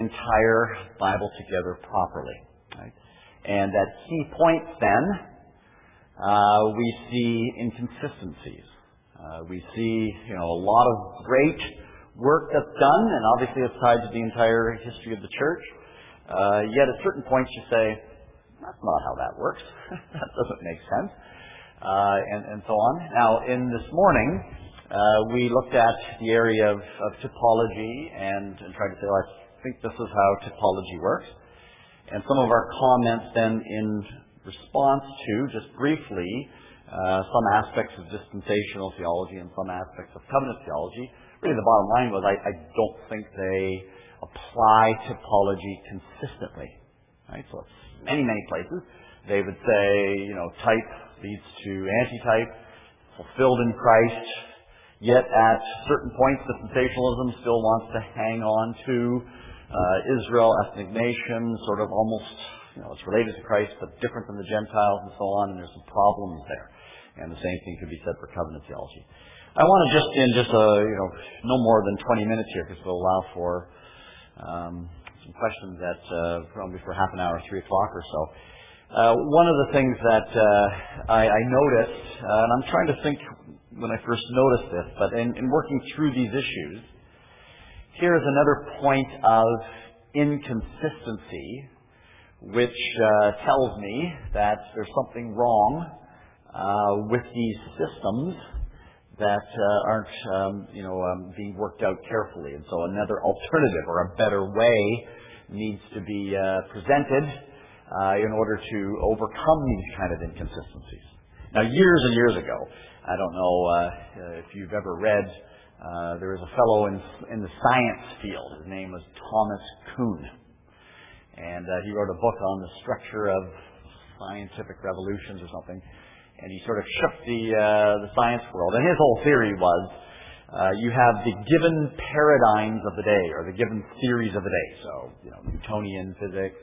entire Bible together properly. Right? And at key points then, we see inconsistencies. We see, a lot of great work that's done, and obviously it's tied to the entire history of the church. Yet at certain points you say, that's not how that works. That doesn't make sense. And so on. Now, in this morning, we looked at the area of typology and tried to say, well, I think this is how typology works. And some of our comments then in response to, just briefly, some aspects of dispensational theology and some aspects of covenant theology. Really the bottom line was I don't think they apply typology consistently. Right? So it's many places. They would say, type leads to antitype, fulfilled in Christ, yet at certain points dispensationalism still wants to hang on to Israel, ethnic nation, sort of almost, it's related to Christ but different than the Gentiles and so on, and there's some problems there. And the same thing could be said for covenant theology. I want to no more than 20 minutes here, because we'll allow for some questions at probably for half an hour, 3 o'clock or so. One of the things that I noticed, and I'm trying to think when I first noticed this, but in working through these issues, here is another point of inconsistency, which tells me that there's something wrong with these systems that aren't, being worked out carefully. And so another alternative or a better way needs to be presented in order to overcome these kind of inconsistencies. Now, years and years ago, I don't know if you've ever read, there was a fellow in the science field. His name was Thomas Kuhn. And he wrote a book on the structure of scientific revolutions or something. And he sort of shook the science world. And his whole theory was, you have the given paradigms of the day, or the given theories of the day. So, Newtonian physics,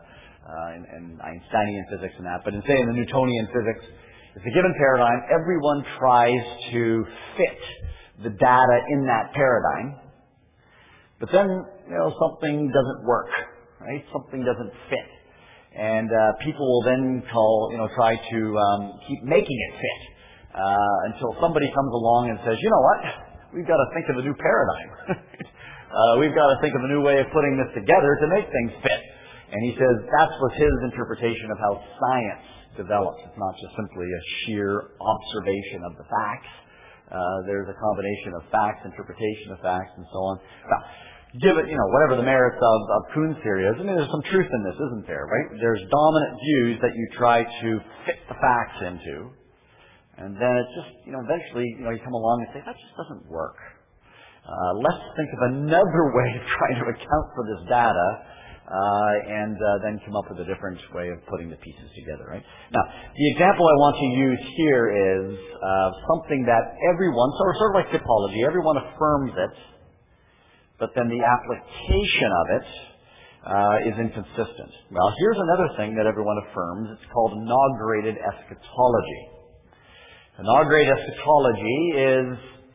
and Einsteinian physics and that. But in the Newtonian physics, it's a given paradigm. Everyone tries to fit the data in that paradigm. But then, something doesn't work, right? Something doesn't fit. And people will then try to keep making it fit until somebody comes along and says, you know what, we've got to think of a new paradigm. We've got to think of a new way of putting this together to make things fit. And he says that was his interpretation of how science develops. It's not just simply a sheer observation of the facts. There's a combination of facts, interpretation of facts, and so on. Now, give it, whatever the merits of Kuhn's theory is, there's some truth in this, isn't there, right? There's dominant views that you try to fit the facts into, and then it just, eventually, you come along and say, that just doesn't work. Let's think of another way of trying to account for this data, and then come up with a different way of putting the pieces together, right? Now, the example I want to use here is something that everyone, sort of like typology, everyone affirms it, but then the application of it is inconsistent. Well, here's another thing that everyone affirms. It's called inaugurated eschatology. Inaugurated eschatology is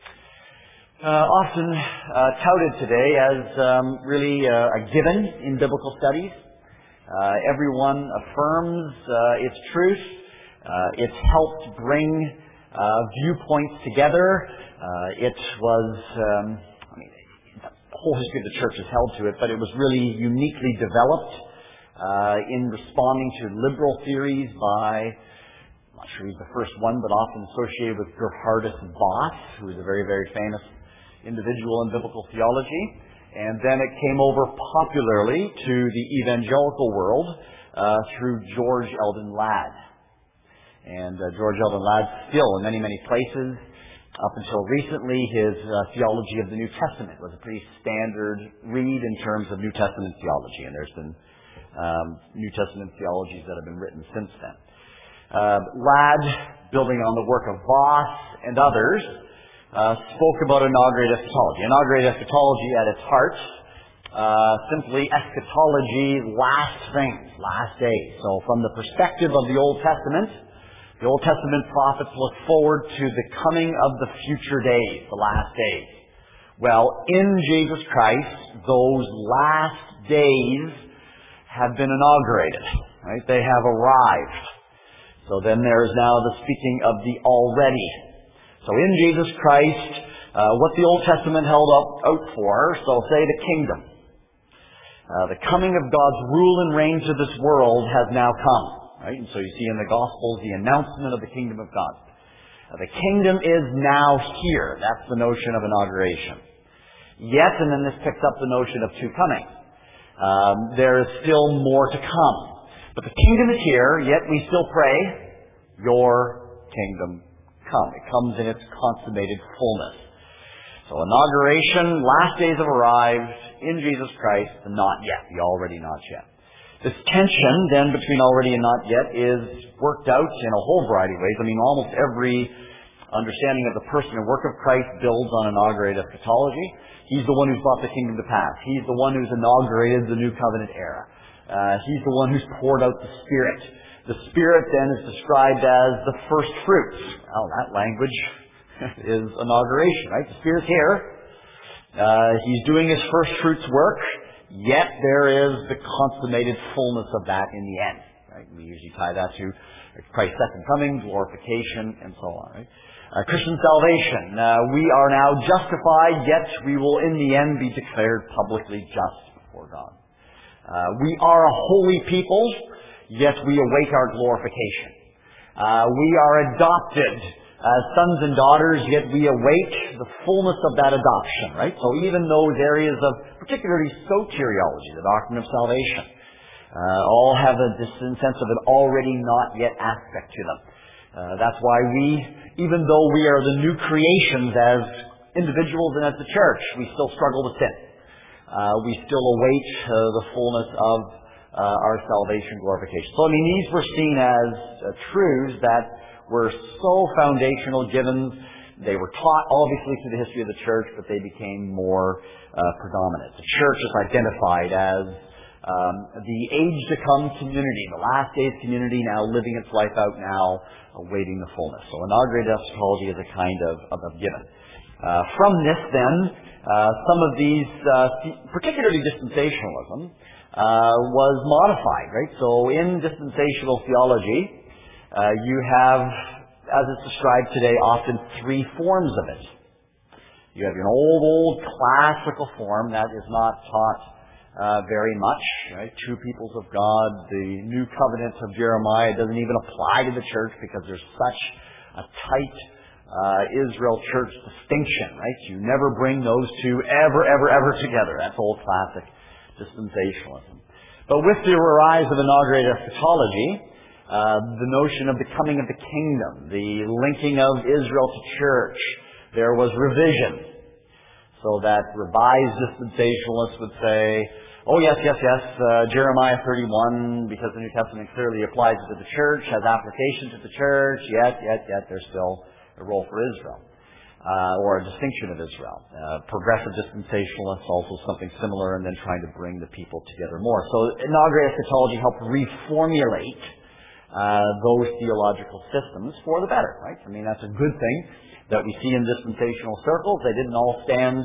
often touted today as really a given in biblical studies. Everyone affirms its truth. It's helped bring viewpoints together. It was... the whole history of the church is held to it, but it was really uniquely developed in responding to liberal theories by, I'm not sure he's the first one, but often associated with Gerhardus Voss, who is a very, very famous individual in biblical theology. And then it came over popularly to the evangelical world through George Eldon Ladd. And George Eldon Ladd still, in many, many places, up until recently, his theology of the New Testament was a pretty standard read in terms of New Testament theology, and there's been New Testament theologies that have been written since then. Ladd, building on the work of Voss and others, spoke about inaugurated eschatology. Inaugurated eschatology at its heart, simply eschatology, last things, last days. So from the perspective of the Old Testament prophets look forward to the coming of the future days, the last days. Well, in Jesus Christ, those last days have been inaugurated, right? They have arrived. So then there is now the speaking of the already. So in Jesus Christ, what the Old Testament held out for, so say the kingdom. The coming of God's rule and reign to this world has now come, right? And so you see in the Gospels the announcement of the kingdom of God. The kingdom is now here. That's the notion of inauguration. Yet, and then this picks up the notion of two coming. There is still more to come. But the kingdom is here, yet we still pray, your kingdom come. It comes in its consummated fullness. So inauguration, last days have arrived in Jesus Christ, the not yet, the already not yet. This tension then between already and not yet is worked out in a whole variety of ways. I mean, almost every understanding of the person and work of Christ builds on inaugurated eschatology. He's the one who's brought the kingdom to pass. He's the one who's inaugurated the new covenant era. He's the one who's poured out the Spirit. The Spirit then is described as the first fruits. Well, that language is inauguration, right? The Spirit's here. He's doing His first fruits work, yet there is the consummated fullness of that in the end. Right? We usually tie that to Christ's second coming, glorification, and so on. Right? Christian salvation. We are now justified, yet we will in the end be declared publicly just before God. We are a holy people, yet we await our glorification. We are adopted as sons and daughters, yet we await the fullness of that adoption, right? So even those areas of particularly soteriology, the doctrine of salvation, all have a sense of an already not yet aspect to them. That's why we, even though we are the new creations as individuals and as the church, we still struggle with sin. We still await the fullness of our salvation glorification. So, I mean, these were seen as truths that were so foundational, given they were taught obviously through the history of the church, but they became more predominant. The church is identified as the age-to-come community, the last days community, now living its life out now, awaiting the fullness. So inaugurated eschatology is a kind of given. From this, then, some of these, particularly dispensationalism, was modified, right? So in dispensational theology, you have, as it's described today, often three forms of it. You have your old classical form that is not taught very much, right? True peoples of God, the new covenant of Jeremiah doesn't even apply to the church because there's such a tight Israel church distinction, right? You never bring those two ever together. That's old classic dispensationalism. But with the rise of inaugurated eschatology, the notion of the coming of the kingdom, the linking of Israel to church, there was revision. So that revised dispensationalists would say, oh yes, Jeremiah 31, because the New Testament clearly applies it to the church, has application to the church, yet there's still a role for Israel, or a distinction of Israel. Progressive dispensationalists, also something similar, and then trying to bring the people together more. So inaugurated eschatology helped reformulate those theological systems for the better, right? I mean, that's a good thing that we see in dispensational circles. They didn't all stand,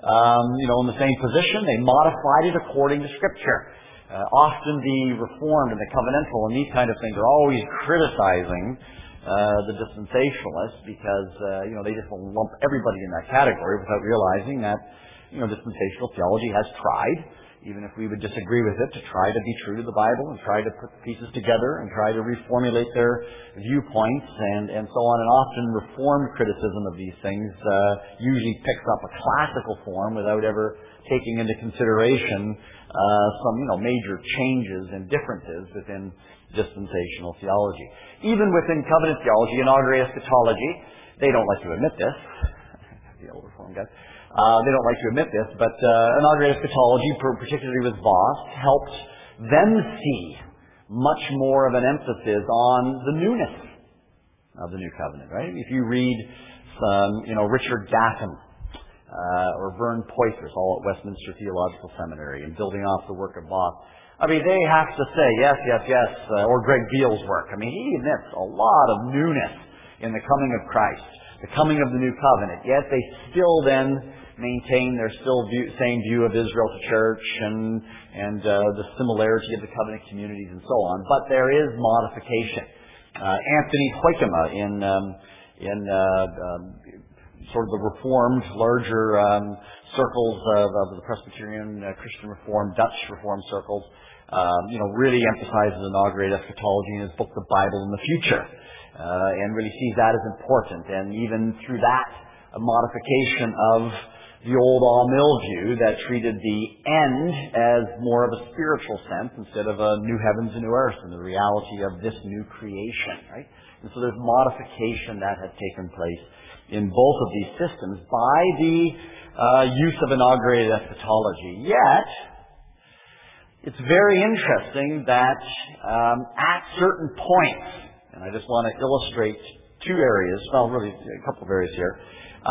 in the same position. They modified it according to Scripture. Often the Reformed and the covenantal and these kind of things are always criticizing the dispensationalists because, they just lump everybody in that category without realizing that, dispensational theology has tried, even if we would disagree with it, to try to be true to the Bible and try to put the pieces together and try to reformulate their viewpoints and so on. And often Reformed criticism of these things usually picks up a classical form without ever taking into consideration some major changes and differences within dispensational theology. Even within covenant theology, inaugurated eschatology, they don't like to admit this. The old Reformed guys. They don't like to admit this, but inaugurated eschatology, particularly with Voss, helped them see much more of an emphasis on the newness of the new covenant, right? If you read some, Richard Gaffin or Vern Poythress, all at Westminster Theological Seminary, and building off the work of Voss, they have to say yes, or Greg Beale's work. He admits a lot of newness in the coming of Christ, the coming of the new covenant, yet they still then maintain their same view of Israel to church and the similarity of the covenant communities and so on. But there is modification. Anthony Hoekema in sort of the Reformed, larger circles of the Presbyterian, Christian Reformed, Dutch Reformed circles, really emphasizes inaugurate eschatology in his book, The Bible in the Future, and really sees that as important. And even through that, a modification of the old all-mill view that treated the end as more of a spiritual sense instead of a new heavens and new earth and the reality of this new creation, right? And so there's modification that has taken place in both of these systems by the use of inaugurated eschatology. Yet, it's very interesting that at certain points, and I just want to illustrate two areas, well, really a couple of areas here,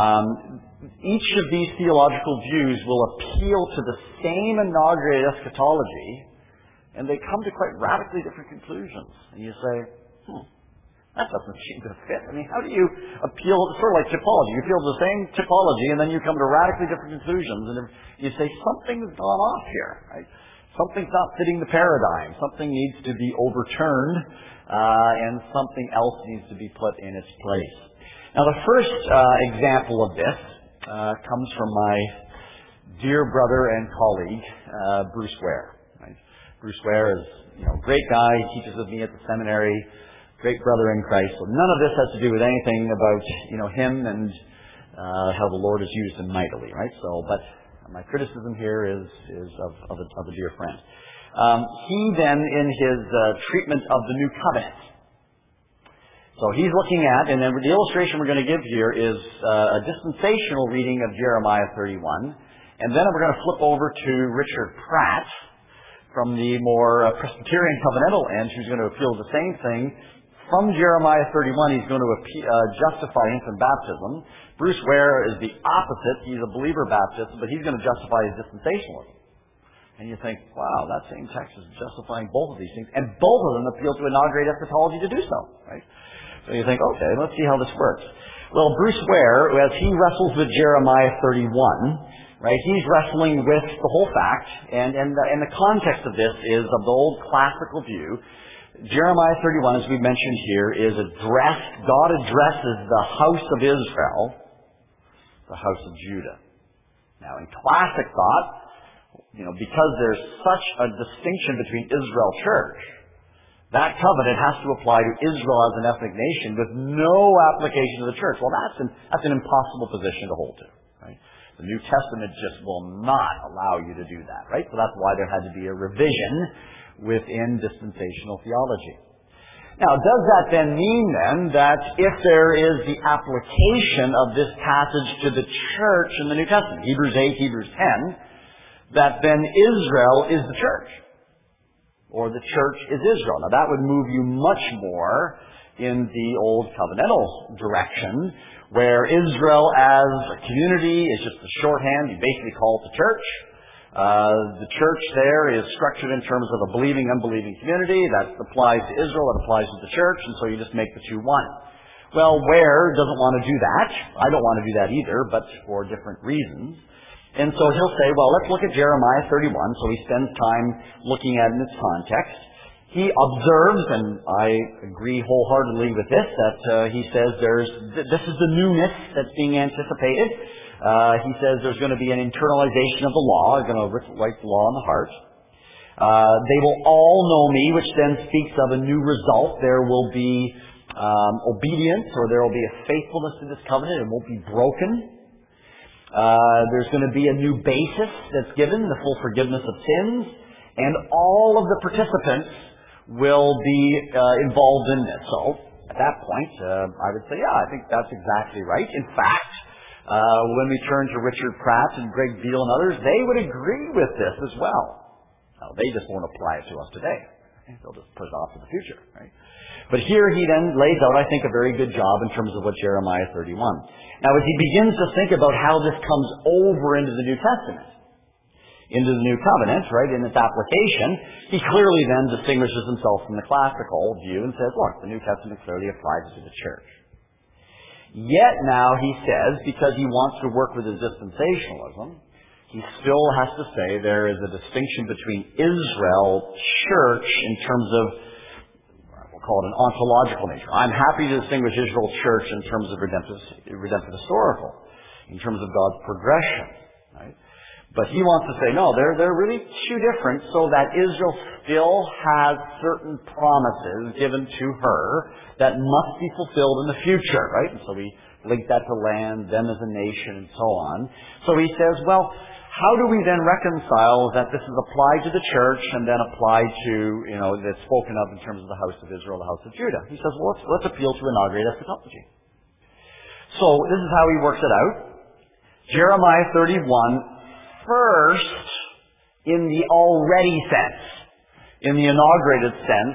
each of these theological views will appeal to the same inaugurated eschatology, and they come to quite radically different conclusions. And you say, that doesn't seem to fit. I mean, how do you appeal, sort of like typology, you appeal to the same typology, and then you come to radically different conclusions, and you say, something's gone off here, right? Something's not fitting the paradigm. Something needs to be overturned, and something else needs to be put in its place. Now, the first example of this comes from my dear brother and colleague, Bruce Ware. Right? Bruce Ware is a great guy. He teaches with me at the seminary, great brother in Christ. So none of this has to do with anything about him and how the Lord has used him mightily. Right? So, but my criticism here is of a dear friend. He then, in his treatment of the New Covenant, so he's looking at, and then the illustration we're going to give here is a dispensational reading of Jeremiah 31, and then we're going to flip over to Richard Pratt from the more Presbyterian covenantal end, who's going to appeal the same thing. From Jeremiah 31, he's going to justify infant baptism. Bruce Ware is the opposite. He's a believer Baptist, but he's going to justify his dispensationalism. And you think, wow, that same text is justifying both of these things, and both of them appeal to inaugurate eschatology to do so, right? So you think, okay, let's see how this works. Well, Bruce Ware, as he wrestles with Jeremiah 31, right, he's wrestling with the whole fact, and the context of this is of the old classical view. Jeremiah 31, as we mentioned here, is God addresses the house of Israel, the house of Judah. Now, in classic thought, because there's such a distinction between Israel church, that covenant has to apply to Israel as an ethnic nation with no application to the church. Well, that's an impossible position to hold to, right? The New Testament just will not allow you to do that, right? So that's why there had to be a revision within dispensational theology. Now, does that then mean then that if there is the application of this passage to the church in the New Testament, Hebrews 8, Hebrews 10, that then Israel is the church? Or the church is Israel? Now, that would move you much more in the old covenantal direction, where Israel as a community is just a shorthand. You basically call it the church. The church there is structured in terms of a believing, unbelieving community. That applies to Israel, that applies to the church, and so you just make the two one. Well, Ware doesn't want to do that. I don't want to do that either, but for different reasons. And so he'll say, well, let's look at Jeremiah 31. So he spends time looking at it in its context. He observes, and I agree wholeheartedly with this, that he says this is the newness that's being anticipated. He says there's going to be an internalization of the law. They're going to write the law on the heart. They will all know me, which then speaks of a new result. There will be obedience, or there will be a faithfulness to this covenant. It won't be broken. There's going to be a new basis that's given, the full forgiveness of sins, and all of the participants will be involved in this. So, at that point, I would say, yeah, I think that's exactly right. In fact, when we turn to Richard Pratt and Greg Beale and others, they would agree with this as well. Now, they just won't apply it to us today. They'll just put it off to the future, right? But here he then lays out, I think, a very good job in terms of what Jeremiah 31. Now, as he begins to think about how this comes over into the New Testament, into the New Covenant, right, in its application, he clearly then distinguishes himself from the classical view and says, look, the New Testament clearly applies to the church. Yet now he says, because he wants to work with his dispensationalism, he still has to say there is a distinction between Israel, church, in terms of, we'll call it an ontological nature. I'm happy to distinguish Israel, church, in terms of redemptive historical, in terms of God's progression. Right? But he wants to say, no, they're really two different, so that Israel still has certain promises given to her that must be fulfilled in the future, right? And so we link that to land, them as a nation, and so on. So he says, well, how do we then reconcile that this is applied to the church and then applied to, that's spoken of in terms of the house of Israel, the house of Judah? He says, well, let's appeal to inaugurate eschatology. So this is how he works it out. Jeremiah 31, first in the already sense, in the inaugurated sense,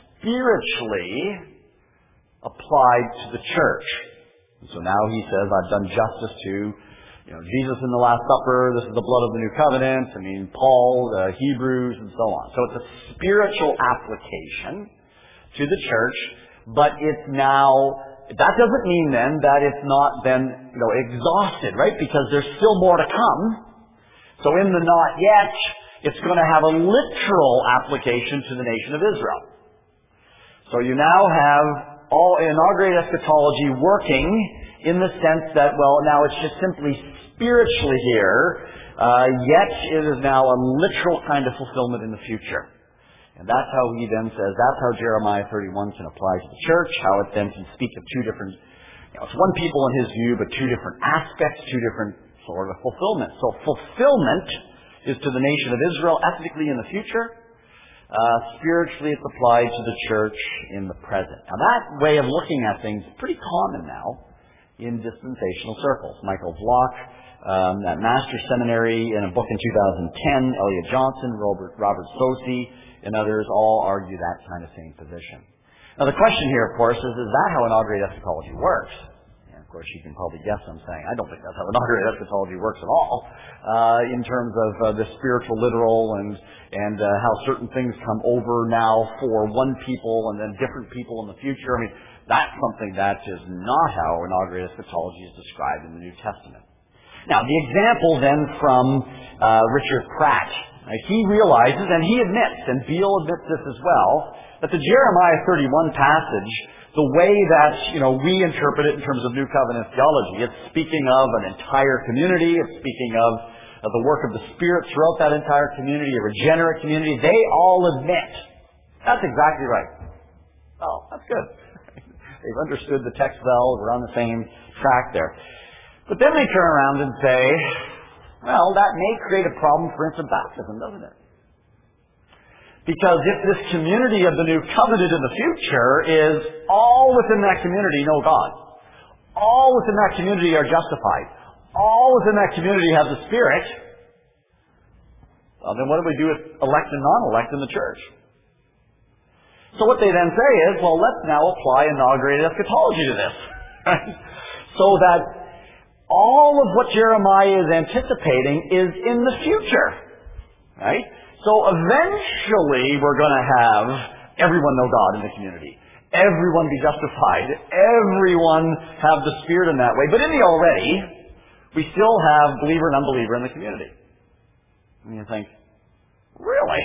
spiritually applied to the church. And so now he says, I've done justice to Jesus in the Last Supper, this is the blood of the new covenant, Paul, the Hebrews, and so on. So it's a spiritual application to the church, but it's now, that doesn't mean then that it's not then, exhausted, right? Because there's still more to come. So in the not yet, it's going to have a literal application to the nation of Israel. So you now have all inaugurated eschatology working in the sense that, well, now it's just simply spiritually here, yet it is now a literal kind of fulfillment in the future. And that's how he then says, that's how Jeremiah 31 can apply to the church, how it then can speak of two different, it's one people in his view, but two different aspects, two different sort of fulfillment. So fulfillment is to the nation of Israel ethnically in the future. Spiritually it's applied to the church in the present. Now that way of looking at things is pretty common now in dispensational circles. Michael Bloch, at Master's Seminary, in a book in 2010, Elliot Johnson, Robert Sosi, and others all argue that kind of same position. Now the question here, of course, is that how inaugurated eschatology works? And of course you can probably guess I'm saying I don't think that's how inaugurated eschatology works at all, in terms of the spiritual literal and how certain things come over now for one people and then different people in the future. That's something that is not how inaugurated eschatology is described in the New Testament. Now, the example then from Richard Pratt, he realizes, and he admits, and Beale admits this as well, that the Jeremiah 31 passage, the way that we interpret it in terms of New Covenant theology, it's speaking of an entire community, it's speaking of the work of the Spirit throughout that entire community, a regenerate community. They all admit that's exactly right. Oh, that's good. They've understood the text well. We're on the same track there. But then they turn around and say, well, that may create a problem for infant baptism, doesn't it? Because if this community of the new covenant in the future is all within that community know God, all within that community are justified, all within that community have the Spirit, well, then what do we do with elect and non-elect in the church? So what they then say is, well, let's now apply inaugurated eschatology to this. Right? So that all of what Jeremiah is anticipating is in the future. Right? So eventually we're going to have everyone know God in the community. Everyone be justified. Everyone have the Spirit in that way. But in the already, we still have believer and unbeliever in the community. And you think, really?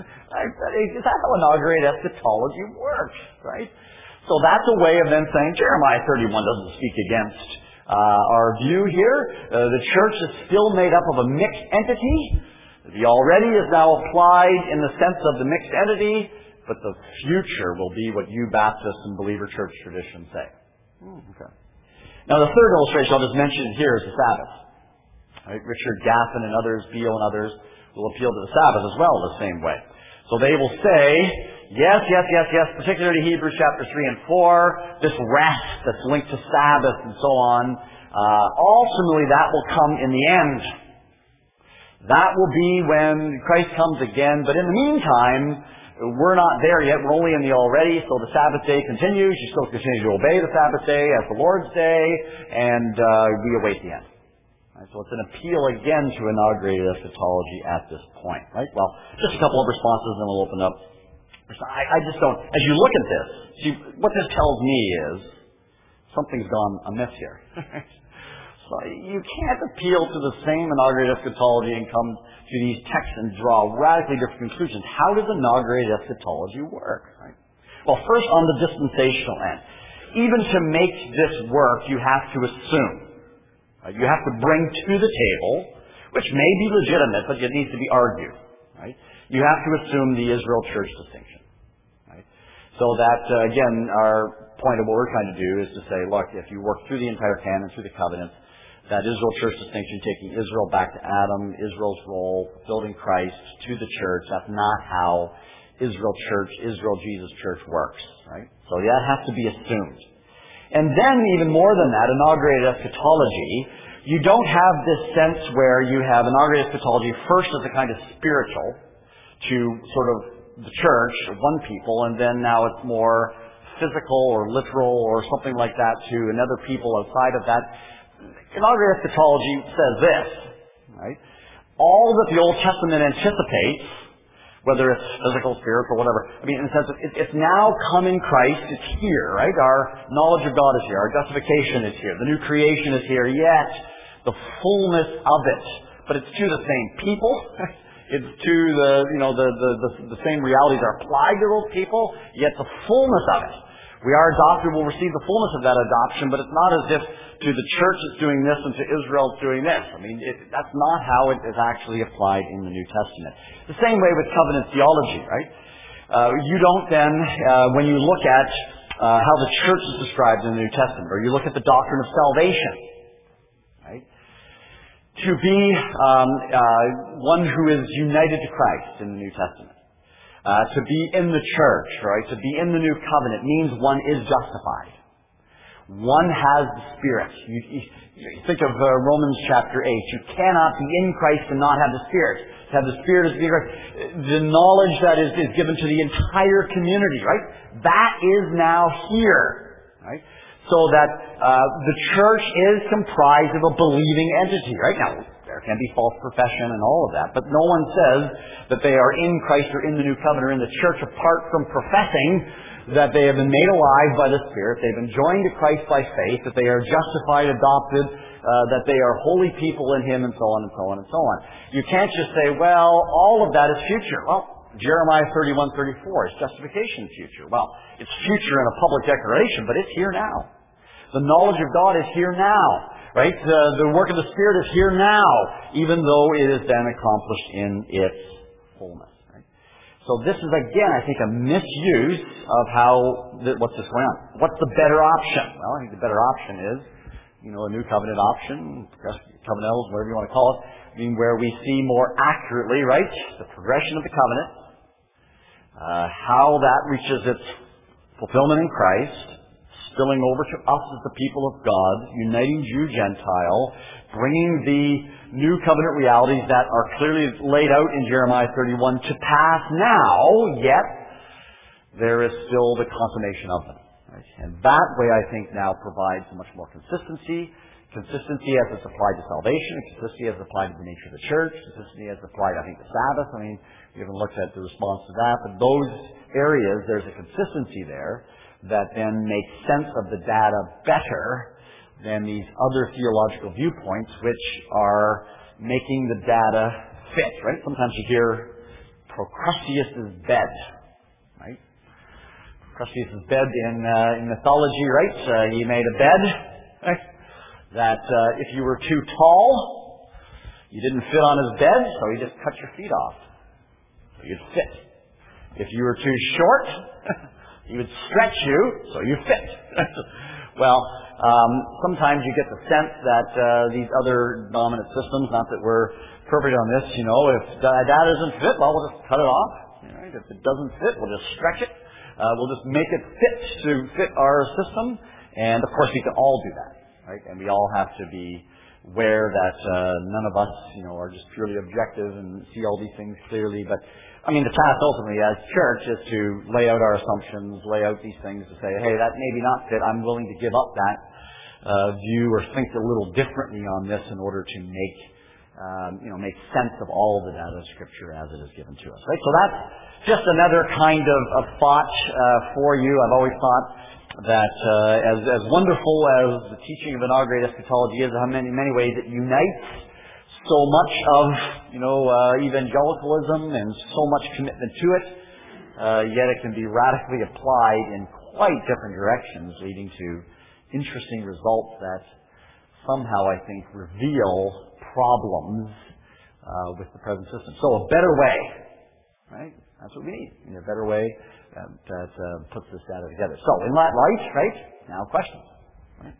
Is that how inaugurated eschatology works, right? So that's a way of then saying Jeremiah 31 doesn't speak against our view here. The church is still made up of a mixed entity. The already is now applied in the sense of the mixed entity, but the future will be what you Baptist and believer church traditions say. Okay. Now the third illustration I'll just mention here is the Sabbath. Right? Richard Gaffin and others, Beale and others, will appeal to the Sabbath as well the same way. So they will say, yes, particularly Hebrews chapter 3 and 4, this rest that's linked to Sabbath and so on, ultimately that will come in the end. That will be when Christ comes again, but in the meantime, we're not there yet. We're only in the already, so the Sabbath day continues. You still continue to obey the Sabbath day as the Lord's day, and we await the end. Right, so it's an appeal again to inaugurated eschatology at this point. Right? Well, just a couple of responses, and then we'll open up. I just don't. As you look at this, see what this tells me is something's gone amiss here. So you can't appeal to the same inaugurated eschatology and come to these texts and draw radically different conclusions. How does inaugurated eschatology work? Right? Well, first on the dispensational end. Even to make this work, you have to assume. Right? You have to bring to the table, which may be legitimate, but it needs to be argued. Right? You have to assume the Israel church distinction. Right? So that, again, our point of what we're trying to do is to say, look, if you work through the entire canon, through the covenants, that Israel church distinction, taking Israel back to Adam, Israel's role, building Christ to the church, that's not how Israel Jesus church works. Right? So that has to be assumed. And then, even more than that, inaugurated eschatology, you don't have this sense where you have inaugurated eschatology first as a kind of spiritual to sort of the church, one people, and then now it's more physical or literal or something like that to another people outside of that. Inaugurated eschatology says this, right? All that the Old Testament anticipates, whether it's physical, spiritual, whatever, I mean, in the sense of it's now come in Christ, it's here, right? Our knowledge of God is here, our justification is here, the new creation is here, yet the fullness of it, but it's to the same people, it's to the same realities are applied to those people, yet the fullness of it. We are adopted, we'll receive the fullness of that adoption, but it's not as if to the church it's doing this and to Israel it's doing this. I mean, that's not how it is actually applied in the New Testament. The same way with covenant theology, right? You don't then, when you look at how the church is described in the New Testament, or you look at the doctrine of salvation, right? To be one who is united to Christ in the New Testament. To be in the church, right? To be in the new covenant means one is justified. One has the Spirit. You think of Romans chapter 8. You cannot be in Christ and not have the Spirit. To have the Spirit is to be in Christ. The knowledge that is given to the entire community, right? That is now here, right? So that the church is comprised of a believing entity, right? Now, there can be false profession and all of that, but no one says that they are in Christ or in the new covenant or in the church apart from professing that they have been made alive by the Spirit, they've been joined to Christ by faith, that they are justified, adopted, that they are holy people in Him, and so on and so on and so on. You can't just say, well, all of that is future. Well, Jeremiah 31:34 is justification future. Well, it's future in a public declaration, but it's here now. The knowledge of God is here now, right? The work of the Spirit is here now, even though it has been accomplished in its fullness. Right? So this is, again, I think, a misuse of what's this going on. What's the better option? Well, I think the better option is, a new covenant option, covenantals, whatever you want to call it, where we see more accurately, right, the progression of the covenant, how that reaches its fulfillment in Christ, spilling over to us as the people of God, uniting Jew, Gentile, bringing the new covenant realities that are clearly laid out in Jeremiah 31 to pass now, yet there is still the consummation of them. Right? And that way, I think, now provides much more consistency as it's applied to salvation, consistency as applied to the nature of the church, consistency as applied, I think, to Sabbath. I mean, we haven't looked at the response to that, but those areas, there's a consistency there that then makes sense of the data better than these other theological viewpoints which are making the data fit, right? Sometimes you hear Procrusteus' bed, right? Procrusteus' bed in mythology, right? He made a bed, right? That if you were too tall, you didn't fit on his bed, so he just cut your feet off. So you'd fit. If you were too short, he would stretch you, so you fit. Well, sometimes you get the sense that these other dominant systems, not that we're perfect on this, if that doesn't fit, well, we'll just cut it off. Right? If it doesn't fit, we'll just stretch it. We'll just make it fit our system. And, of course, we can all do that. Right? And we all have to be aware that none of us, are just purely objective and see all these things clearly. But, the task ultimately as church is to lay out our assumptions, lay out these things to say, hey, that maybe not fit. I'm willing to give up that view or think a little differently on this in order to make sense of all of the data of Scripture as it is given to us. Right? So that's just another kind of thought for you. I've always thought that as wonderful as the teaching of inaugurate eschatology is, how many ways it unites so much of evangelicalism and so much commitment to it, yet it can be radically applied in quite different directions, leading to interesting results that somehow, I think, reveal problems with the present system. So a better way, right? That's what we need. A better way that puts this data together. So in that light, right? Now questions. Right?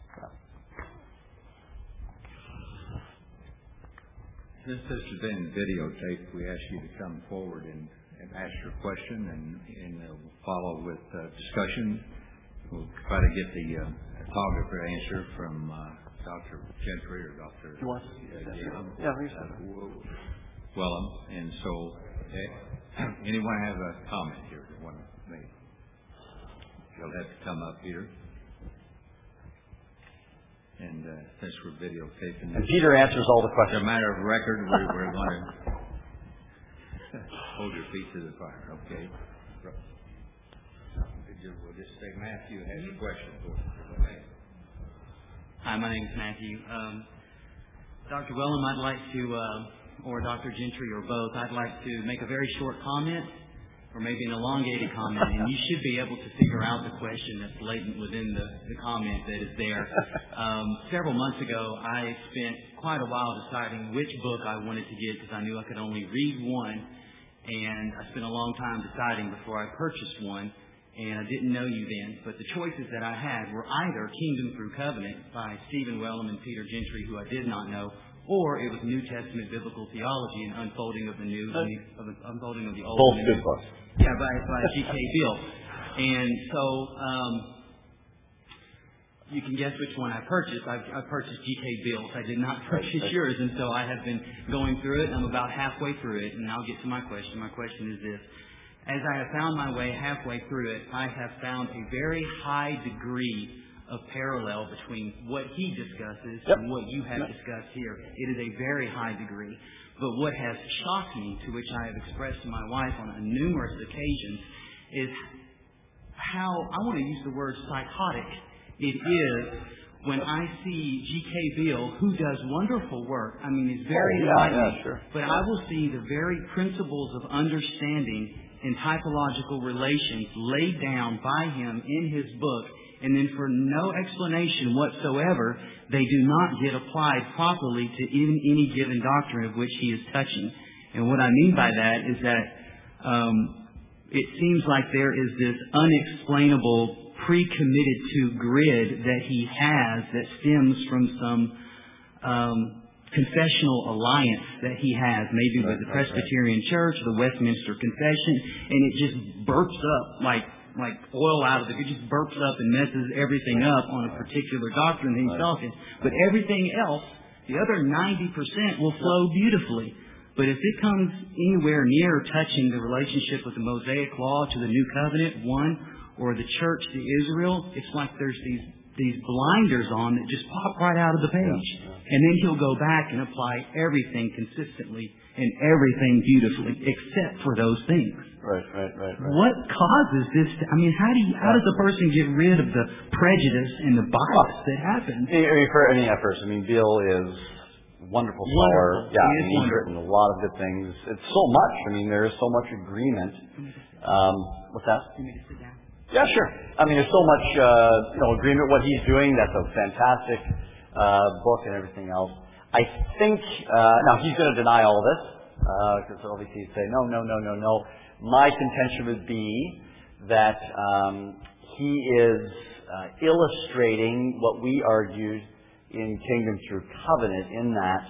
Since this has been videotaped, we ask you to come forward and ask your question and follow with discussion. We'll try to get the photographer answer from Dr. Gentry or Dr. Wellum. And so, anyone have a comment here that want to make? You'll have to come up here. And since we're videotaping, and Peter answers all the questions. As a matter of record, we're going to hold your feet to the fire. Okay. We'll just say Matthew has a question for you. Hi, my name is Matthew. Dr. Wellum, I'd like to, or Dr. Gentry, or both, I'd like to make a very short comment, or maybe an elongated comment, and you should be able to figure out the question that's latent within the comment that is there. Several months ago, I spent quite a while deciding which book I wanted to get because I knew I could only read one, and I spent a long time deciding before I purchased one. And I didn't know you then, but the choices that I had were either Kingdom Through Covenant by Stephen Wellum and Peter Gentry, who I did not know, or it was New Testament Biblical Theology and Unfolding of the Unfolding of the Old. Both good books. Yeah, by G.K. Beale. And so you can guess which one I purchased. I purchased G.K. Beale's. I did not purchase yours, and so I have been going through it, and I'm about halfway through it, and I'll get to my question. My question is this. As I have found my way halfway through it, I have found a very high degree of parallel between what he discusses and what you have discussed here. It is a very high degree. But what has shocked me, to which I have expressed to my wife on numerous occasions, is how, I want to use the word psychotic, it is when I see G.K. Beale, who does wonderful work. I mean, he's very enlightening. But I will see the very principles of understanding and typological relations laid down by him in his book, and then for no explanation whatsoever, they do not get applied properly to any given doctrine of which he is touching. And what I mean by that is that it seems like there is this unexplainable pre-committed to grid that he has that stems from some confessional alliance that he has, maybe with the Presbyterian Church, the Westminster Confession, and it just burps up like oil out of it. It just burps up and messes everything up on a particular doctrine that he's talking. But everything else, the other 90% will flow beautifully. But if it comes anywhere near touching the relationship with the Mosaic Law to the New Covenant, or the Church to Israel, it's like there's these blinders on that just pop right out of the page. And then he'll go back and apply everything consistently and everything beautifully, except for those things. Right. What causes this? How does a person get rid of the prejudice and the bias that happens? First, Beale is a wonderful scholar. Yeah, he's written a lot of good things. It's so much. There is so much agreement. What's that? You need to sit down. Yeah, sure. There's so much agreement what he's doing. That's a fantastic book and everything else. I think now he's going to deny all of this because obviously he'd say no. My contention would be that he is illustrating what we argued in Kingdom Through Covenant, in that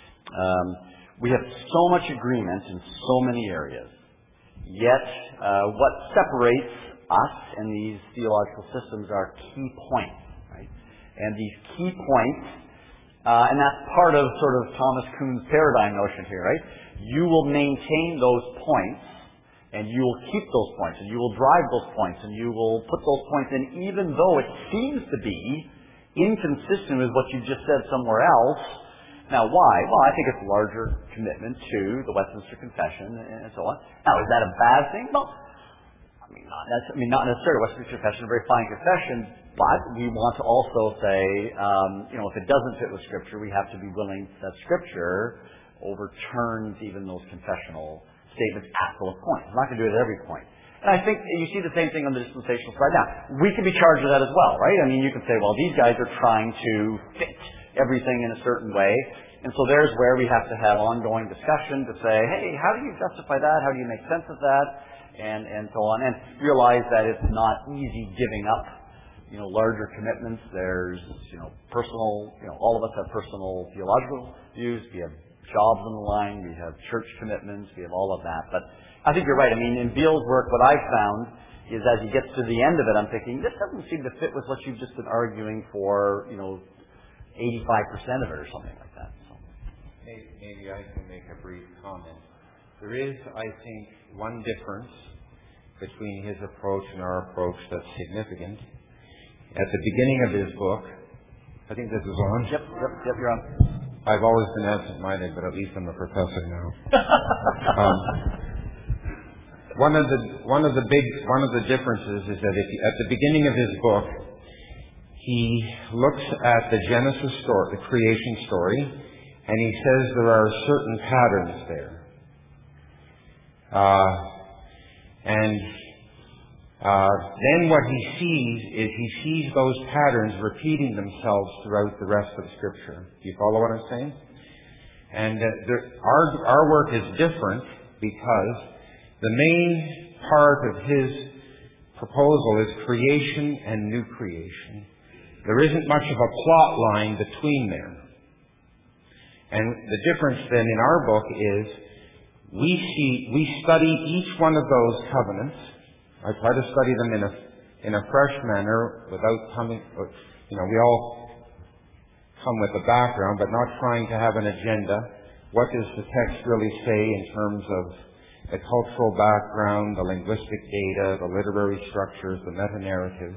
we have so much agreement in so many areas, yet what separates us and these theological systems are key points, right? And these key points, and that's part of sort of Thomas Kuhn's paradigm notion here, right? You will maintain those points, and you will keep those points, and you will drive those points, and you will put those points in, even though it seems to be inconsistent with what you just said somewhere else. Now, why? Well, I think it's a larger commitment to the Westminster Confession and so on. Now, is that a bad thing? Well, not necessarily. Westminster Confession, a very fine confession, but we want to also say, if it doesn't fit with Scripture, we have to be willing that Scripture overturns even those confessional statements at those points. We're not going to do it at every point. And I think you see the same thing on the dispensational side. Now, we can be charged with that as well, right? I mean, you can say, well, these guys are trying to fit everything in a certain way. And so there's where we have to have ongoing discussion to say, hey, how do you justify that? How do you make sense of that? And so on. And realize that it's not easy giving up, larger commitments. There's, personal, all of us have personal theological views. We have jobs on the line. We have church commitments. We have all of that. But I think you're right. I mean, in Beale's work, what I've found is as he gets to the end of it, I'm thinking, this doesn't seem to fit with what you've just been arguing for, 85% of it or something like that. So. Maybe I can make a brief comment. There is, I think, one difference between his approach and our approach that's significant. At the beginning of his book, I think this is on. Yep, you're on. I've always been absent-minded, but at least I'm a professor now. One of the differences is that at the beginning of his book, he looks at the Genesis story, the creation story, and he says there are certain patterns there. Then what he sees is he sees those patterns repeating themselves throughout the rest of Scripture. Do you follow what I'm saying? And our work is different because the main part of his proposal is creation and new creation. There isn't much of a plot line between there. And the difference then in our book is we study each one of those covenants. I try to study them in a fresh manner without coming, we all come with a background, but not trying to have an agenda. What does the text really say in terms of the cultural background, the linguistic data, the literary structures, the meta-narrative?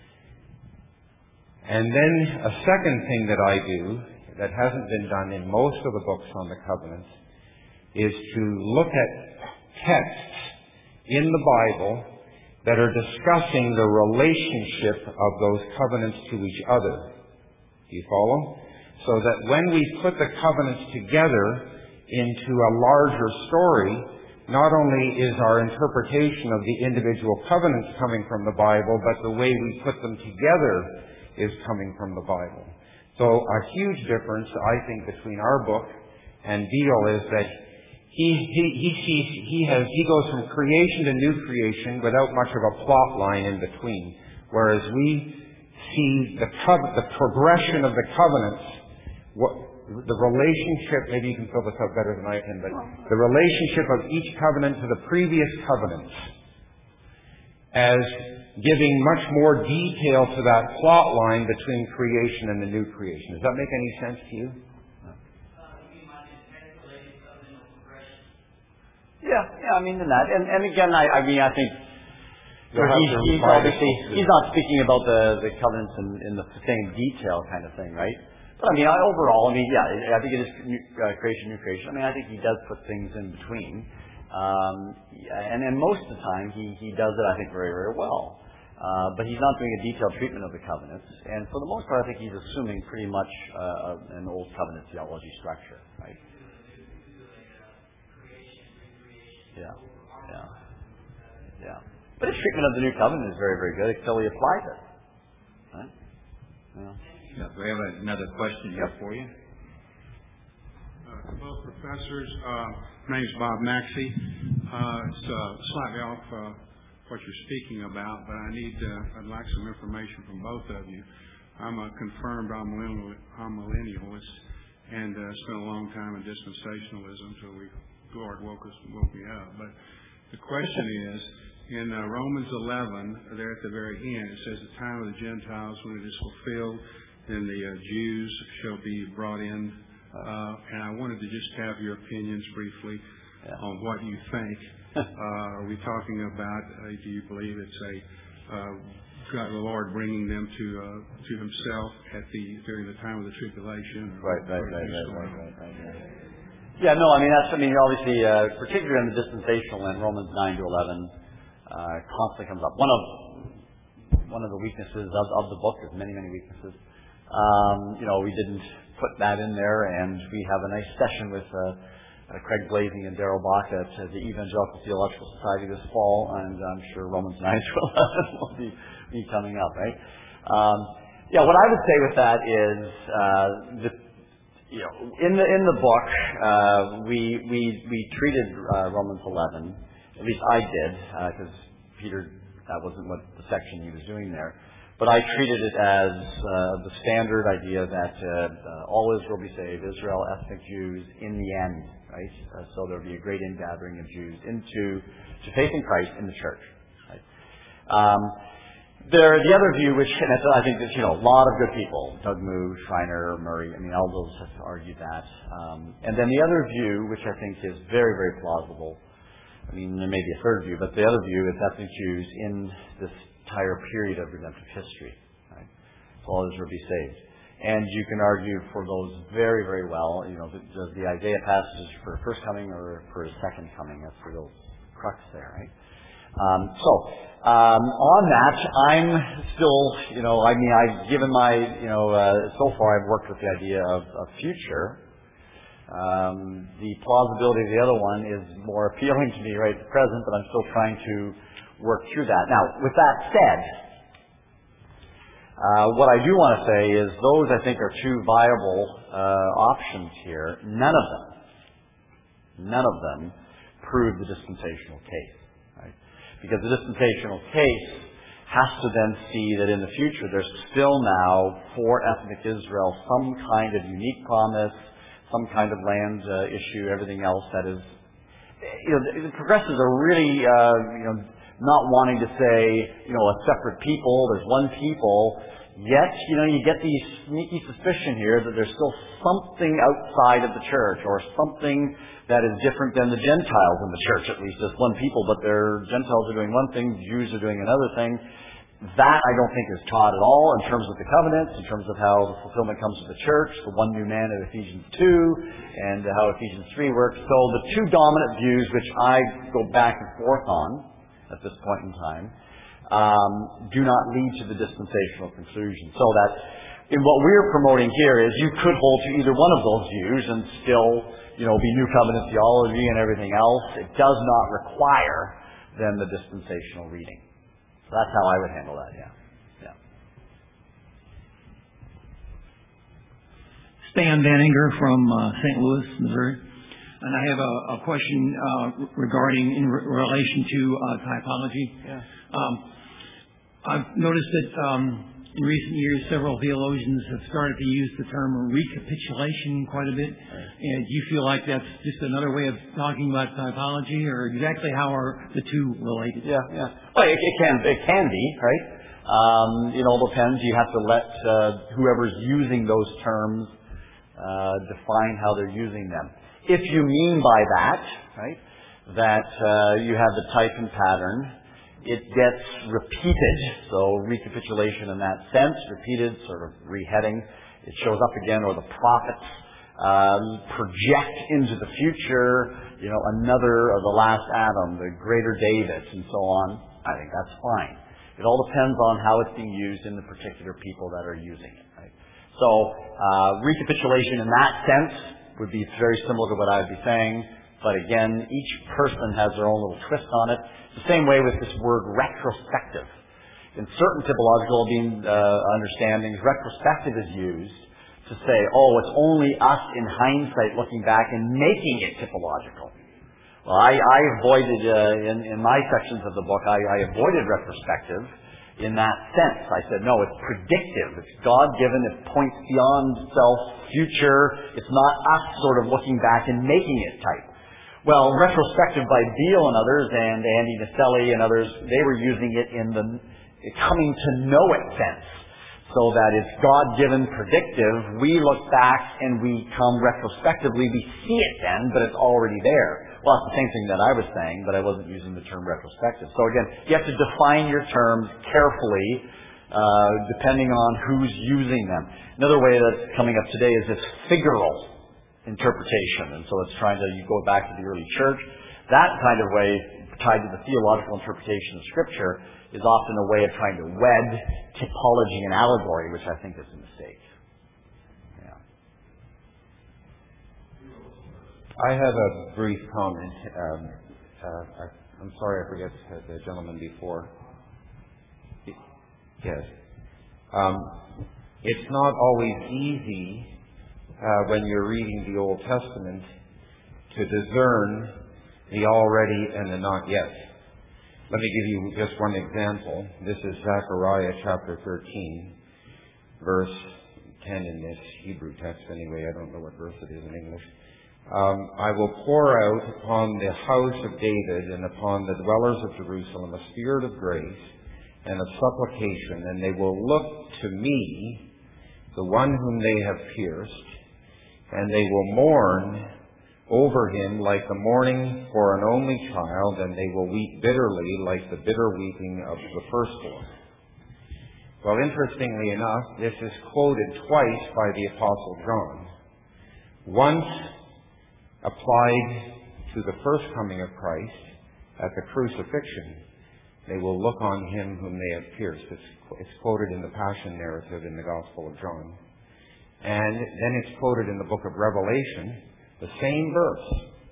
And then a second thing that I do that hasn't been done in most of the books on the covenants is to look at texts in the Bible that are discussing the relationship of those covenants to each other. Do you follow? So that when we put the covenants together into a larger story, not only is our interpretation of the individual covenants coming from the Bible, but the way we put them together is coming from the Bible. So a huge difference, I think, between our book and Beale is that he goes from creation to new creation without much of a plot line in between, whereas we see the progression of the covenants, the relationship. Maybe you can fill this out better than I can, but the relationship of each covenant to the previous covenants as giving much more detail to that plot line between creation and the new creation. Does that make any sense to you? Yeah, I mean, in that. And again, I think he's obviously, he's not speaking about the covenants in the same detail kind of thing, right? But I mean, overall, I think it is creation, new creation. I mean, I think he does put things in between. And most of the time, he does it, I think, very, very well. But he's not doing a detailed treatment of the covenants. And for the most part, I think he's assuming pretty much an old covenant theology structure, right? Yeah. But his treatment of the new covenant is very, very good until he applies it. Right? Yeah. We have another question here for you. Hello, professors. My name is Bob Maxey. It's slightly off what you're speaking about, but I'd like some information from both of you. I'm a confirmed amillennialist and spent a long time in dispensationalism until Lord woke me up. But the question is, in Romans 11, there at the very end, it says, the time of the Gentiles, when it is fulfilled, then the Jews shall be brought in. And I wanted to just have your opinions briefly on what you think. Are we talking about, do you believe it's God the Lord bringing them to himself during the time of the tribulation? Right. Yeah, no, obviously, particularly in the dispensational in Romans 9 to 11, constantly comes up. One of the weaknesses of the book, there's many weaknesses. We didn't put that in there, and we have a nice session with Craig Blazing and Darrell Bach at the Evangelical Theological Society this fall, and I'm sure Romans 9 will be coming up, right? What I would say with that is in the book we treated Romans 11. At least I did, because Peter, that wasn't what the section he was doing there. But I treated it as the standard idea that all Israel will be saved, Israel, ethnic Jews, in the end, right? So there will be a great ingathering of Jews to faith in Christ in the church. Right? The other view, which I think is a lot of good people, Doug Moo, Schreiner, Murray, all those have argued that. And then the other view, which I think is very, very plausible, there may be a third view, but the other view is ethnic Jews in this entire period of redemptive history. Right? So all Israel will be saved. And you can argue for those very, very well. Does the Isaiah passage for first coming or for his second coming? That's the real crux there, right? On that, I'm still, I've given my, so far I've worked with the idea of future. The plausibility of the other one is more appealing to me right at the present, but I'm still trying to work through that. Now, with that said, what I do want to say is those, I think, are two viable options here. None of them prove the dispensational case. Right? Because the dispensational case has to then see that in the future there's still now for ethnic Israel some kind of unique promise, some kind of land issue, everything else that is... the progressives are really... not wanting to say, a separate people, there's one people, yet, you get the sneaky suspicion here that there's still something outside of the church, or something that is different than the Gentiles in the church, at least. There's one people, but their Gentiles are doing one thing, Jews are doing another thing. That, I don't think, is taught at all in terms of the covenants, in terms of how the fulfillment comes to the church, the one new man of Ephesians 2, and how Ephesians 3 works. So the two dominant views, which I go back and forth on, at this point in time, do not lead to the dispensational conclusion. So that in what we're promoting here is you could hold to either one of those views and still, be New Covenant theology and everything else. It does not require then the dispensational reading. So that's how I would handle that, yeah. Stan Banninger from St. Louis, Missouri. And I have a question regarding in relation to typology. Yeah. I've noticed that in recent years, several theologians have started to use the term recapitulation quite a bit. Right. And do you feel like that's just another way of talking about typology, or exactly how are the two related? Yeah. Well, it can be, right? Depends. You have to let whoever's using those terms define how they're using them. If you mean by that, right, that you have the type and pattern, it gets repeated, so recapitulation in that sense, repeated, sort of reheading, it shows up again, or the prophets project into the future, another of the last Adam, the greater David, and so on. I think that's fine. It all depends on how it's being used in the particular people that are using it, right? So, recapitulation in that sense would be very similar to what I would be saying, but again, each person has their own little twist on it. The same way with this word retrospective. In certain typological understandings, retrospective is used to say, it's only us in hindsight looking back and making it typological. Well, I avoided, in my sections of the book, I avoided retrospective in that sense. I said, no, it's predictive. It's God-given. It points beyond self, future. It's not us sort of looking back and making it type. Well, retrospective by Beale and others, and Andy Naselli and others, they were using it in the coming to know it sense. So that it's God-given predictive. We look back and we come retrospectively. We see it then, but it's already there. Well, it's the same thing that I was saying, but I wasn't using the term retrospective. So again, you have to define your terms carefully, depending on who's using them. Another way that's coming up today is this figural interpretation, and so it's trying to, you go back to the early church. That kind of way tied to the theological interpretation of Scripture is often a way of trying to wed typology and allegory, which I think is a mistake. Yeah. I have a brief comment. I'm sorry, I forget the gentleman before. Yes. It's not always easy when you're reading the Old Testament to discern the already and the not yet. Let me give you just one example. This is Zechariah chapter 13, verse 10 in this Hebrew text anyway. I don't know what verse it is in English. I will pour out upon the house of David and upon the dwellers of Jerusalem a spirit of grace and of supplication, and they will look to me, the one whom they have pierced, and they will mourn over him like the mourning for an only child, and they will weep bitterly like the bitter weeping of the firstborn. Well, interestingly enough, this is quoted twice by the Apostle John. Once applied to the first coming of Christ at the crucifixion. They will look on him whom they have pierced. It's quoted in the Passion narrative in the Gospel of John. And then it's quoted in the book of Revelation, the same verse.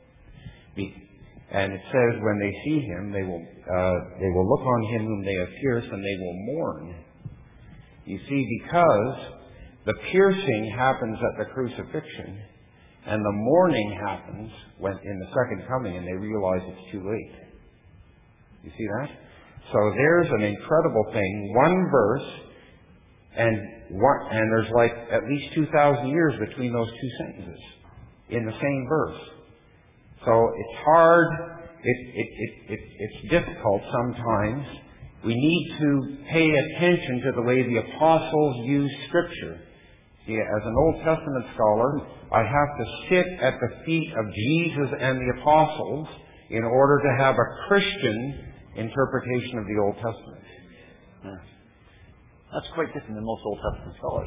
And it says, when they see him, they will look on him whom they have pierced, and they will mourn. You see, because the piercing happens at the crucifixion, and the mourning happens when in the second coming, and they realize it's too late. You see that? So there's an incredible thing. One verse, and there's like at least 2,000 years between those two sentences in the same verse. So it's hard. It's difficult sometimes. We need to pay attention to the way the apostles use Scripture. See, as an Old Testament scholar, I have to sit at the feet of Jesus and the apostles in order to have a Christian interpretation of the Old Testament. Yeah. That's quite different than most Old Testament scholars.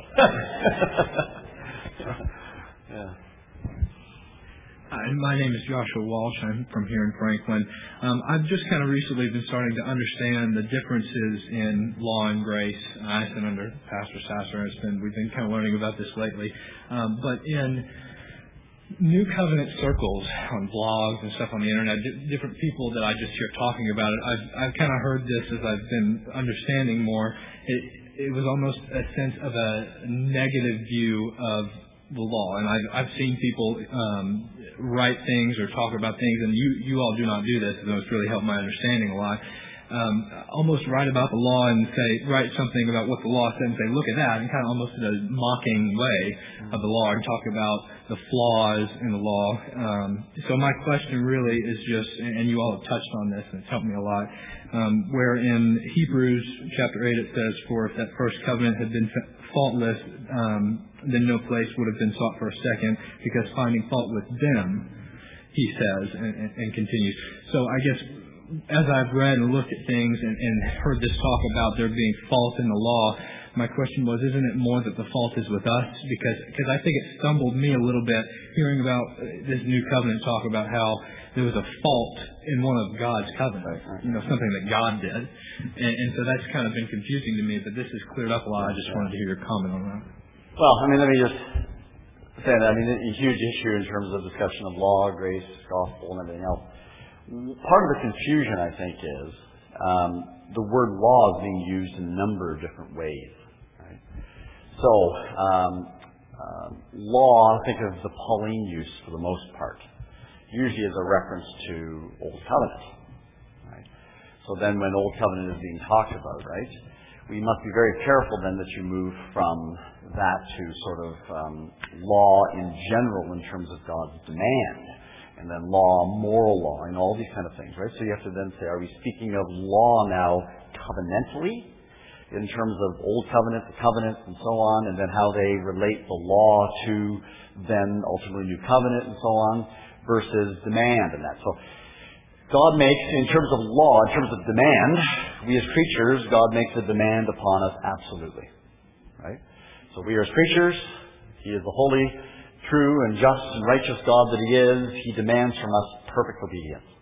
Yeah. Hi, my name is Joshua Walsh. I'm from here in Franklin. I've just kind of recently been starting to understand the differences in law and grace. I've been under Pastor Sasser, and we've been kind of learning about this lately. But in New Covenant circles on blogs and stuff on the internet, different people that I just hear talking about it, I've kind of heard this as I've been understanding more. It was almost a sense of a negative view of the law, and I've seen people write things or talk about things, and you all do not do this, and it's really helped my understanding a lot. Almost write about the law and write something about what the law said and say, look at that, and kind of almost in a mocking way of the law, and talk about the flaws in the law. So my question really is just, and you all have touched on this, and it's helped me a lot, where in Hebrews chapter 8 it says, for if that first covenant had been faultless, then no place would have been sought for a second, because finding fault with them, he says, and continues. So I guess as I've read and looked at things and heard this talk about there being fault in the law, my question was, isn't it more that the fault is with us? Because I think it stumbled me a little bit hearing about this new covenant talk about how there was a fault in one of God's covenants, something that God did. And so that's kind of been confusing to me, but this has cleared up a lot. I just wanted to hear your comment on that. Well, let me just say that. A huge issue in terms of discussion of law, grace, gospel, and everything else. Part of the confusion, I think, is the word law is being used in a number of different ways. Right? So, law, think of the Pauline use for the most part, usually as a reference to Old Covenant. Right? So then when Old Covenant is being talked about, right, we must be very careful then that you move from that to sort of law in general in terms of God's demand, and then law, moral law, and all these kind of things, right? So you have to then say, are we speaking of law now covenantally, in terms of Old Covenant, the covenants, and so on, and then how they relate the law to then ultimately New Covenant and so on, versus demand and that. So God makes, in terms of law, in terms of demand, we as creatures, God makes a demand upon us absolutely, right? So we are as creatures, He is the holy, true, and just and righteous God that He is. He demands from us perfect obedience,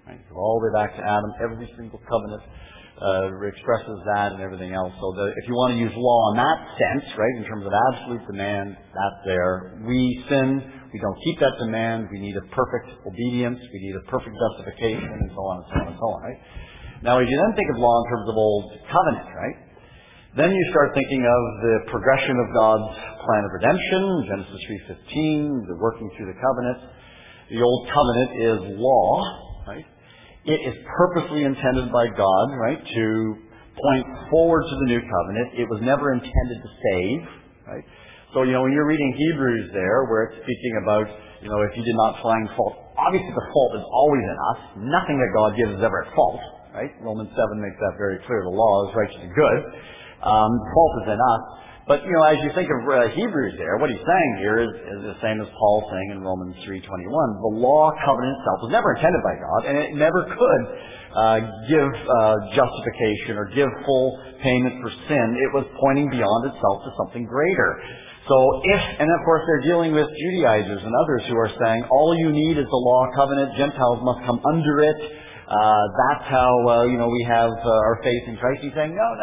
Right? So all the way back to Adam, every single covenant expresses that and everything else. So if you want to use law in that sense, right, in terms of absolute demand, that's there. We sin, we don't keep that demand, we need a perfect obedience, we need a perfect justification, and so on and so on and so on, right? Now, if you then think of law in terms of Old Covenant, right, then you start thinking of the progression of God's plan of redemption, Genesis 3:15, the working through the covenant. The Old Covenant is law, right? It is purposely intended by God, right, to point forward to the new covenant. It was never intended to save, right? So, when you're reading Hebrews there, where it's speaking about, if you did not find fault, obviously the fault is always in us. Nothing that God gives is ever at fault, right? Romans 7 makes that very clear. The law is righteous and good. Fault is in us. But, as you think of Hebrews there, what he's saying here is the same as Paul saying in Romans 3:21. The law covenant itself was never intended by God, and it never could give justification or give full payment for sin. It was pointing beyond itself to something greater. So and of course they're dealing with Judaizers and others who are saying, all you need is the law covenant, Gentiles must come under it. That's how, we have our faith in Christ. He's saying, no.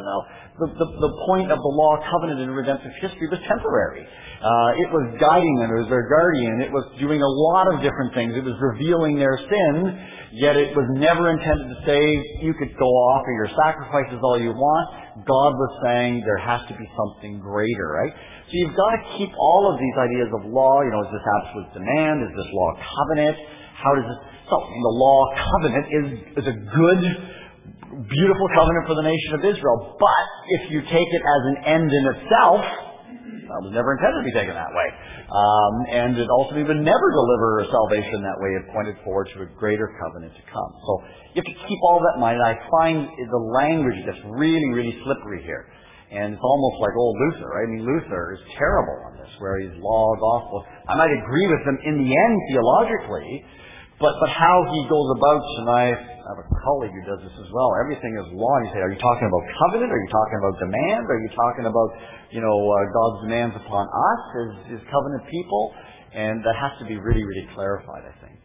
The point of the law covenant in redemptive history was temporary. It was guiding them. It was their guardian. It was doing a lot of different things. It was revealing their sin, yet it was never intended to say, you could go offer your sacrifices all you want. God was saying there has to be something greater, right? So you've got to keep all of these ideas of law. Is this absolute demand? Is this law covenant? How does this... So, the law covenant is a good, beautiful covenant for the nation of Israel. But if you take it as an end in itself, it was never intended to be taken that way. And it also would never deliver salvation that way. It pointed forward to a greater covenant to come. So you have to keep all that in mind. And I find the language that's really, really slippery here. And it's almost like old Luther, right? I mean, Luther is terrible on this, where he's law, gospel. I might agree with him in the end theologically, but how he goes about, and I have a colleague who does this as well, everything is law. And you say, are you talking about covenant? Are you talking about demand? Are you talking about, God's demands upon us as covenant people? And that has to be really, really clarified, I think.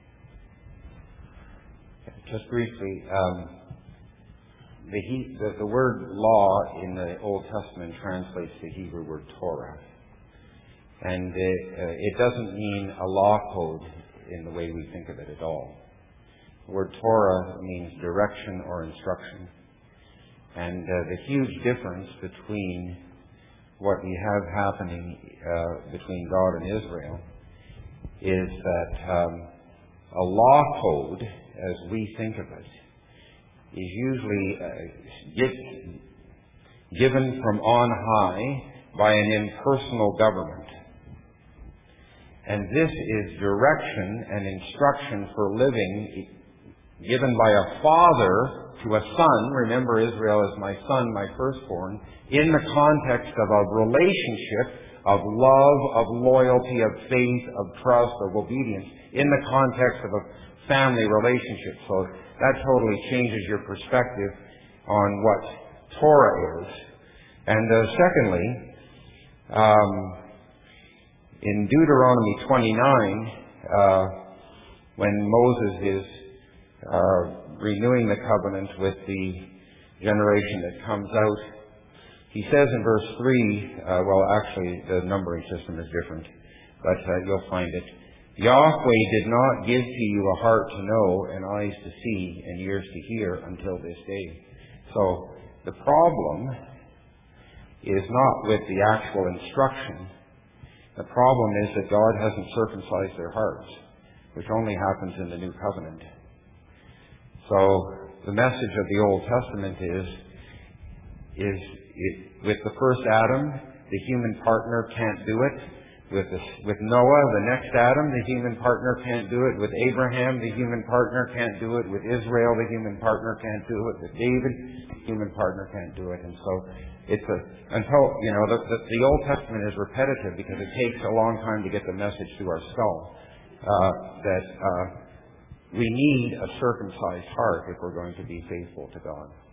Just briefly, the word law in the Old Testament translates the Hebrew word Torah. And it doesn't mean a law code in the way we think of it at all. The word Torah means direction or instruction. And the huge difference between what we have happening between God and Israel is that a law code, as we think of it, is usually given from on high by an impersonal government. And this is direction and instruction for living given by a father to a son. Remember, Israel is my son, my firstborn, in the context of a relationship of love, of loyalty, of faith, of trust, of obedience, in the context of a family relationship. So that totally changes your perspective on what Torah is. And secondly, in Deuteronomy 29, when Moses is renewing the covenant with the generation that comes out, he says in verse 3, actually the numbering system is different, but you'll find it. Yahweh did not give to you a heart to know and eyes to see and ears to hear until this day. So the problem is not with the actual instruction. The problem is that God hasn't circumcised their hearts, which only happens in the New Covenant. So the message of the Old Testament is with the first Adam, the human partner can't do it. With Noah, the next Adam, the human partner can't do it. With Abraham, the human partner can't do it. With Israel, the human partner can't do it. With David, the human partner can't do it. And so the Old Testament is repetitive because it takes a long time to get the message through our skull that we need a circumcised heart if we're going to be faithful to God.